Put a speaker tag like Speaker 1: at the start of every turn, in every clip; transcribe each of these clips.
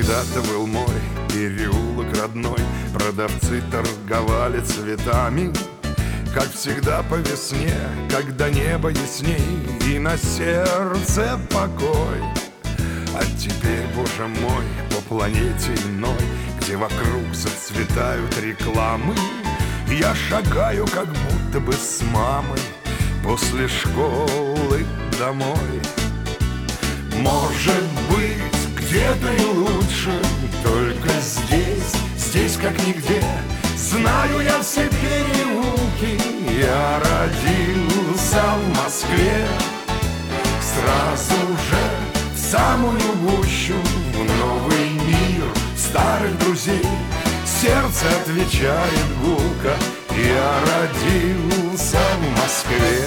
Speaker 1: когда-то был мой переулок родной, продавцы торговали цветами. Как всегда по весне, когда небо ясней и на сердце покой. А теперь, боже мой, по планете иной, где вокруг зацветают рекламы, я шагаю как будто бы с мамой после школы домой. Может быть, где-то и лучше, только здесь, здесь как нигде. Знаю я все переулки, я родился в Москве. Сразу же в самую гущу, в новый мир старых друзей. Сердце отвечает гулко, я родился в Москве.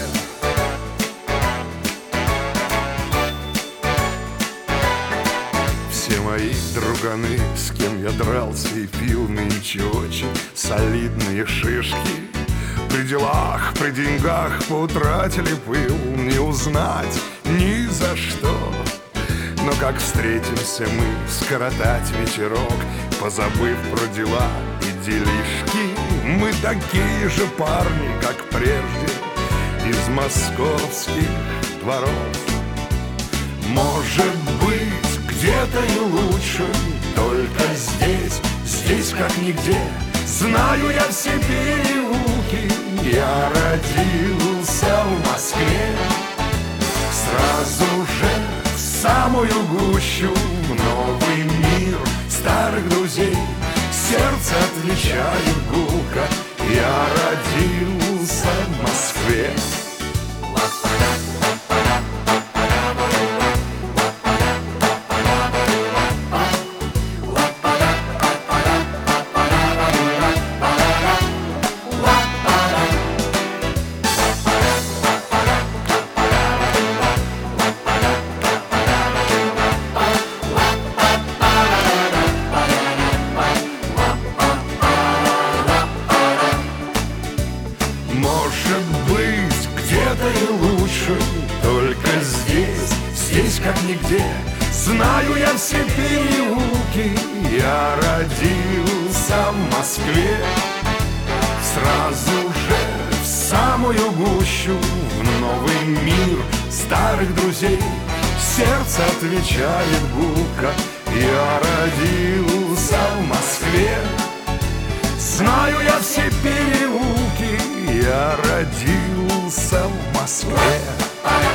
Speaker 1: Все мои друганы, с кем я дрался и пил, нынче очень солидные шишки. При делах, при деньгах поутратили пыл, не узнать ни за что. Но как встретимся мы скоротать вечерок, позабыв про дела и делишки, мы такие же парни, как прежде, из московских дворов. Может быть, где-то и лучше, только здесь, здесь как нигде. Знаю я все переулки, я родился в Москве. Сразу же в самую гущу, в новый мир старых друзей. Сердце отвечает гулко, я родился в Москве. Может быть, где-то и лучше, только здесь, здесь как нигде. Знаю я все переулки, я родился в Москве. Сразу же в самую гущу, в новый мир старых друзей. Сердце отвечает гулко, я родился в Москве. Знаю я все переулки, я родился в Москве.